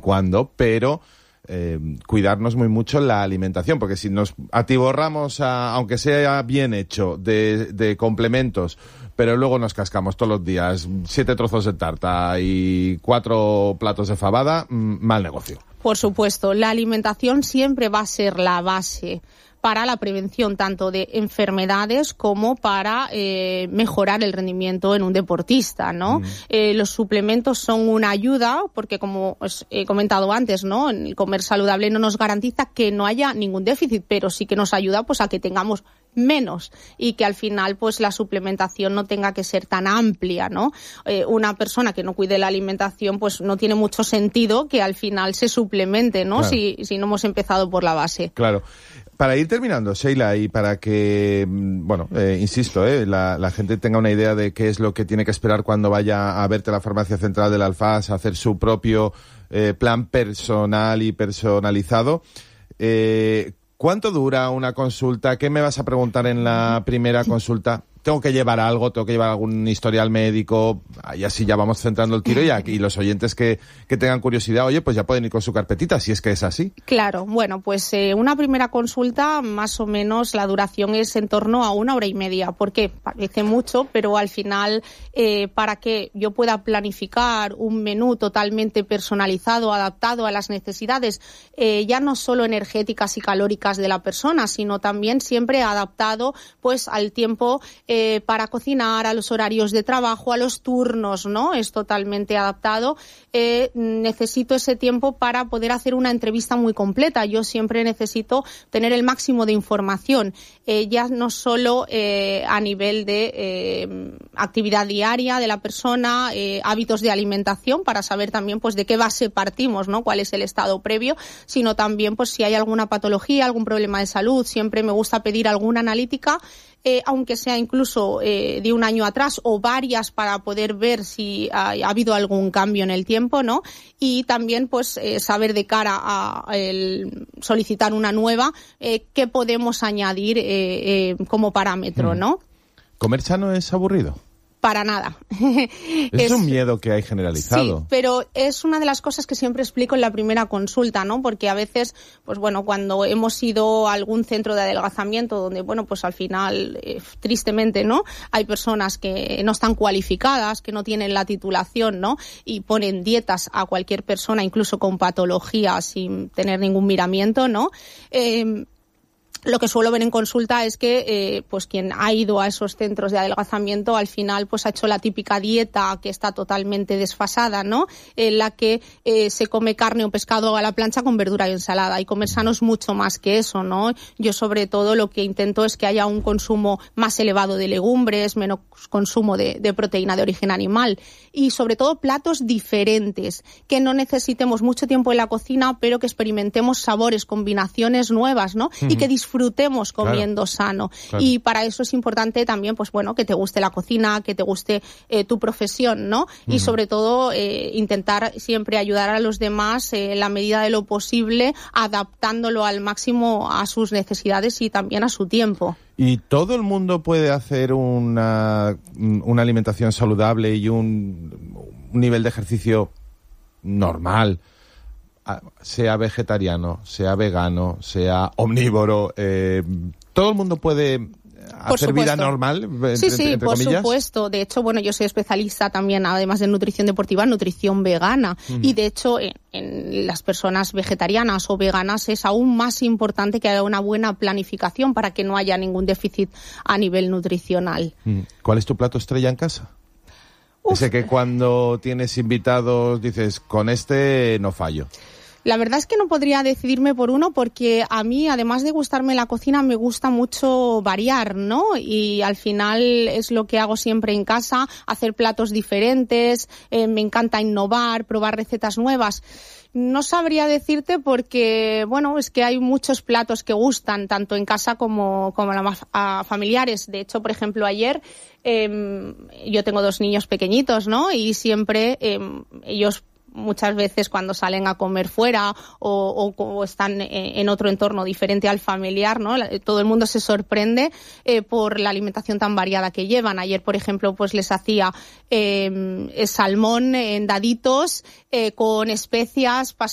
cuando, pero cuidarnos muy mucho la alimentación, porque si nos atiborramos, aunque sea bien hecho, de complementos, pero luego nos cascamos todos los días 7 trozos de tarta y 4 platos de fabada, mal negocio. Por supuesto, la alimentación siempre va a ser la base para la prevención tanto de enfermedades como para mejorar el rendimiento en un deportista, ¿no? Los suplementos son una ayuda porque, como os he comentado antes, ¿no? El comer saludable no nos garantiza que no haya ningún déficit, pero sí que nos ayuda pues a que tengamos menos y que al final pues la suplementación no tenga que ser tan amplia, ¿no? Una persona que no cuide la alimentación pues no tiene mucho sentido que al final se suplemente, ¿no? Claro. Si no hemos empezado por la base. Claro. Para ir terminando, Sheila, y para que, insisto, la gente tenga una idea de qué es lo que tiene que esperar cuando vaya a verte a la Farmacia Central del Alfaz, a hacer su propio plan personal y personalizado, ¿cuánto dura una consulta? ¿Qué me vas a preguntar en la primera consulta? ¿Tengo que llevar algo? ¿Tengo que llevar algún historial médico? Y así ya vamos centrando el tiro y los oyentes que tengan curiosidad, oye, pues ya pueden ir con su carpetita, si es que es así. Claro, bueno, pues una primera consulta, más o menos la duración es en torno a 1 hora y media. ¿Por qué? Parece mucho, pero al final, para que yo pueda planificar un menú totalmente personalizado, adaptado a las necesidades, ya no solo energéticas y calóricas de la persona, sino también siempre adaptado pues al tiempo para cocinar, a los horarios de trabajo, a los turnos, ¿no? Es totalmente adaptado. Necesito ese tiempo para poder hacer una entrevista muy completa. Yo siempre necesito tener el máximo de información, ya no solo a nivel de actividad diaria de la persona, hábitos de alimentación, para saber también pues de qué base partimos, ¿no? Cuál es el estado previo, sino también pues si hay alguna patología, algún problema de salud. Siempre me gusta pedir alguna analítica, aunque sea incluso de un año atrás o varias, para poder ver si ha habido algún cambio en el tiempo, ¿no? Y también pues saber de cara a el solicitar una nueva qué podemos añadir como parámetro, ¿no? ¿Comer sano es aburrido? Para nada. Es un miedo que hay generalizado. Sí, pero es una de las cosas que siempre explico en la primera consulta, ¿no? Porque a veces, pues bueno, cuando hemos ido a algún centro de adelgazamiento donde, bueno, pues al final, tristemente, ¿no? Hay personas que no están cualificadas, que no tienen la titulación, ¿no? Y ponen dietas a cualquier persona, incluso con patología, sin tener ningún miramiento, ¿no? Lo que suelo ver en consulta es que pues quien ha ido a esos centros de adelgazamiento al final pues ha hecho la típica dieta que está totalmente desfasada, ¿no? En la que se come carne o pescado a la plancha con verdura y ensalada, y comer sano es mucho más que eso, ¿no? Yo sobre todo lo que intento es que haya un consumo más elevado de legumbres, menos consumo de proteína de origen animal, y sobre todo platos diferentes, que no necesitemos mucho tiempo en la cocina, pero que experimentemos sabores, combinaciones nuevas, ¿no? Y que disfrutemos comiendo sano. Claro. Y para eso es importante también, pues bueno, que te guste la cocina, que te guste tu profesión, ¿no? Y sobre todo intentar siempre ayudar a los demás en la medida de lo posible, adaptándolo al máximo a sus necesidades y también a su tiempo. ¿Y todo el mundo puede hacer una alimentación saludable y un nivel de ejercicio normal, sea vegetariano, sea vegano, sea omnívoro? ¿Todo el mundo puede hacer vida normal, entre por comillas? Supuesto. De hecho, bueno, yo soy especialista también, además de nutrición deportiva, en nutrición vegana. Y de hecho, en las personas vegetarianas o veganas es aún más importante que haya una buena planificación para que no haya ningún déficit a nivel nutricional. ¿Cuál es tu plato estrella en casa? Ese que cuando tienes invitados dices, con este no fallo. La verdad es que no podría decidirme por uno, porque a mí, además de gustarme la cocina, me gusta mucho variar, ¿no? Y al final es lo que hago siempre en casa, hacer platos diferentes, me encanta innovar, probar recetas nuevas. No sabría decirte porque, bueno, es que hay muchos platos que gustan, tanto en casa como a familiares. De hecho, por ejemplo, ayer yo tengo 2 niños pequeñitos, ¿no? Y siempre ellos muchas veces cuando salen a comer fuera o están en otro entorno diferente al familiar, ¿no? Todo el mundo se sorprende por la alimentación tan variada que llevan. Ayer, por ejemplo, pues les hacía salmón en daditos con especias,